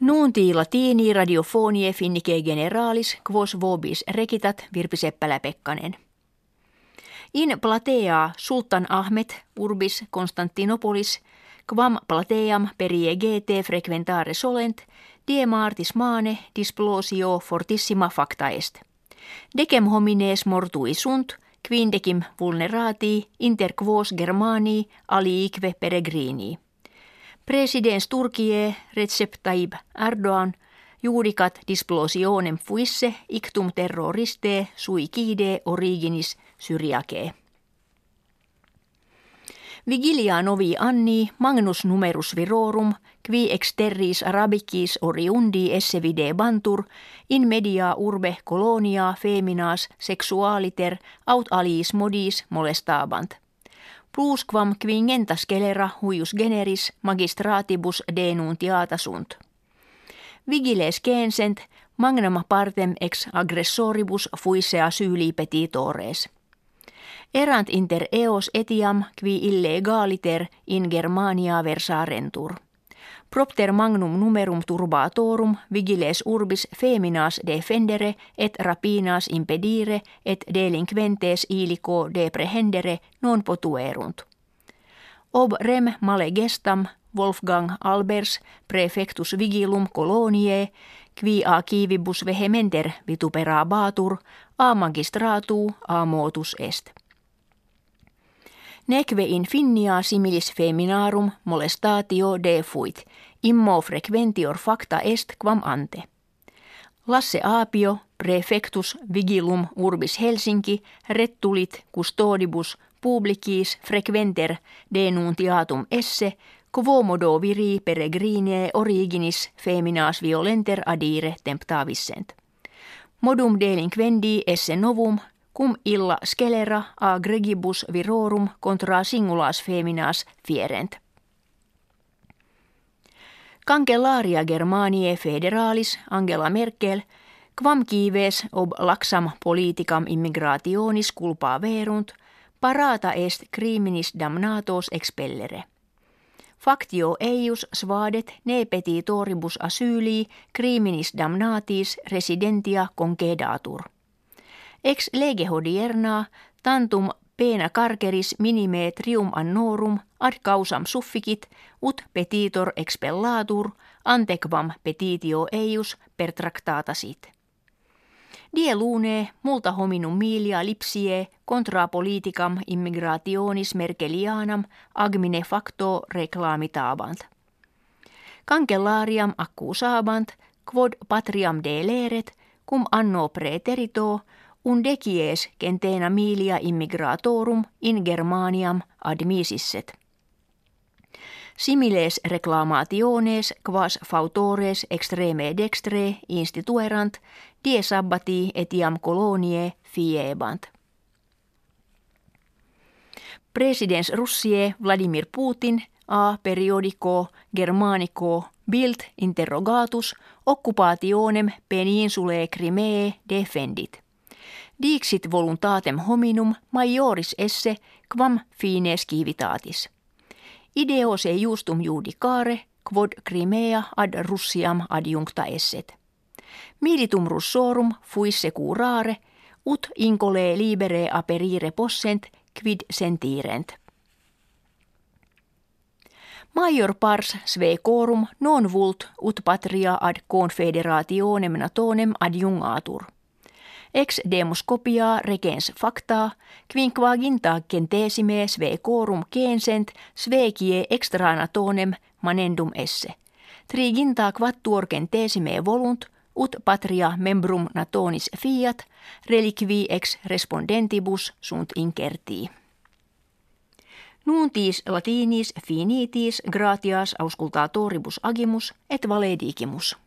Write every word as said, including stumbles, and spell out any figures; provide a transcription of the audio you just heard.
Nunti latini radiofonie finnike generalis quos vobis recitat Virpi Seppälä-Pekkanen. In platea Sultan Ahmed urbis Constantinopolis quam plateam perie gt frequentare solent die martis mane displosio fortissima facta est. Decem homines mortui sunt quindecim vulnerati inter quos Germanii aliique peregrini. Presidens Turkie Recep Tayyip Erdoğan judicat displosionem fuisse ictum terroriste suicide originis Syriacae. Vigilia novi anni magnus numerus virorum qui exterris arabicis oriundi esse videbantur in media urbe colonia feminas sexualiter aut aliis modis molestabant. Plusquam quingenta scelera huius generis magistratibus denuntiata sunt. Vigiles censent magnama partem ex aggressoribus fuisse asyli petitores. Erant inter eos etiam qui illegaliter in Germania versarentur. Propter magnum numerum turbatorum vigiles urbis feminas defendere et rapinas impedire et delinquentes ilico deprehendere non potuerunt. Ob rem male gestam Wolfgang Albers praefectus vigilum coloniae qui a civibus vehementer vituperabatur a magistratu a motus est. Neque in finnia similis feminarum molestatio defuit, immo frequentior facta est quam ante. Lasse Aapio, praefectus vigilum urbis Helsinki, rettulit custodibus publicis frequenter denuntiatum esse, quomodo viri peregrinae originis feminas violenter adire temptavissent. Modum delinquendi esse novum, cum illa scelera a gregibus virorum contra singulas feminas fierent. Cancellaria Germaniae federalis Angela Merkel, quam cives ob laxam politicam immigrationis culpa verunt, parata est criminis damnatos expellere. Factio eius svadet ne petitoribus asyli criminis damnatis residentia concedatur. Ex lege hodierna tantum pena carceris minime trium annorum ad causam sufficit ut petitor expellatur antequam petitio eius pertractata sit. Die lune multa hominum milia lipsie contra politicam immigrationis merkelianam agmine facto reclamitabant. Cancellariam accusabant quod patriam deleret cum anno praeterito undecies centena milia immigratorum in Germaniam admisisset. Similes reclamationes quas fautores extreme dextre instituerant die sabbati etiam coloniae fiebant. Presidens Russie Vladimir Putin a periodico Germanico Bild interrogatus occupationem peninsulae Crimeae defendit. Dixit voluntatem hominum majoris esse quam fines civitatis. Ideo se justum judicare quod Crimea ad Russiam adjuncta esset. Militum Russorum fuisse curare ut incole libere aperire possent quid sentirent. Major pars svecorum non vult ut patria ad confederationem natonem adjungatur. Ex demus copia regens facta, quinquaginta centesime svecorum censent svekie extra natonem manendum esse. Triginta quattuor centesime volunt, ut patria membrum natonis fiat, reliqui ex respondentibus sunt incertii. Nuntis latinis finitis gratias auscultatoribus agimus et valedigimus.